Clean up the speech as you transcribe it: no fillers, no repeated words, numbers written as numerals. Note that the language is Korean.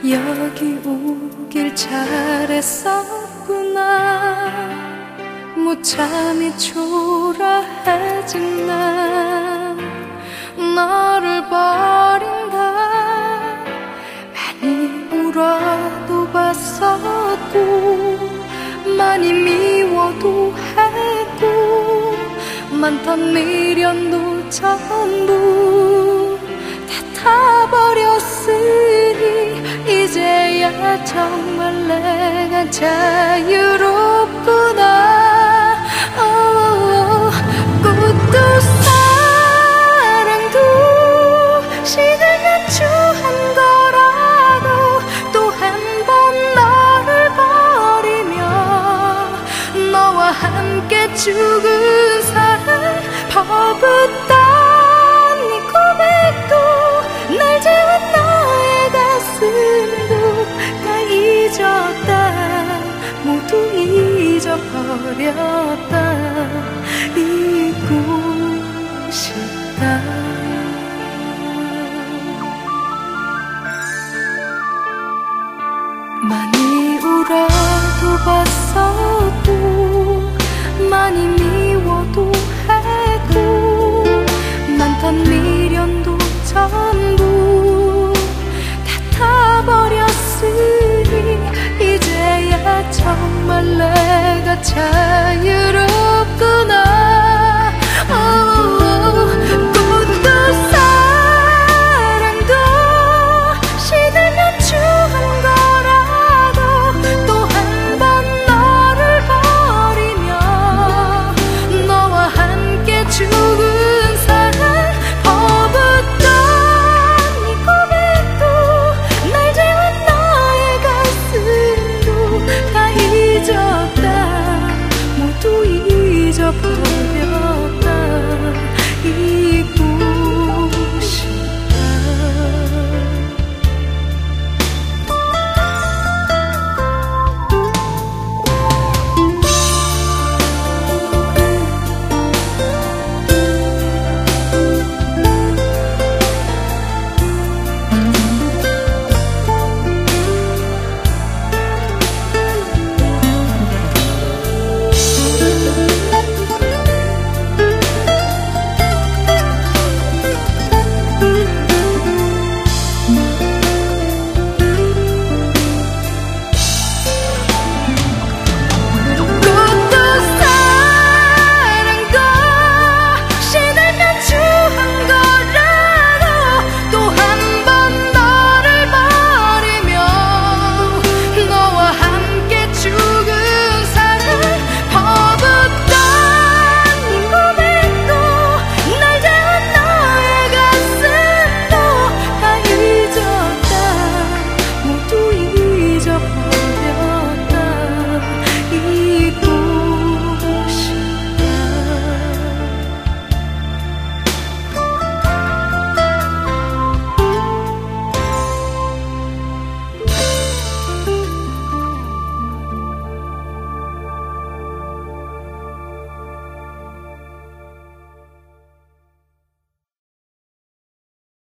여기 오길 잘했었구나. 무참히 초라해진 난 너를 버린다. 많이 울어도 봤었고 많이 미워도 했고 많던 미련도 전부 다 타버렸으니 이제야 정말 내가 자유롭구나. 꽃도 사랑도 시간 연주한 거라고 또 한 번 너를 버리며 너와 함께 죽은 사랑 퍼붓던 네 고백도 날 재운 너의 가슴도 다 잊었다. 모두 잊어버렸다. 잊고 싶다. 많이 울어도 봤어도 많이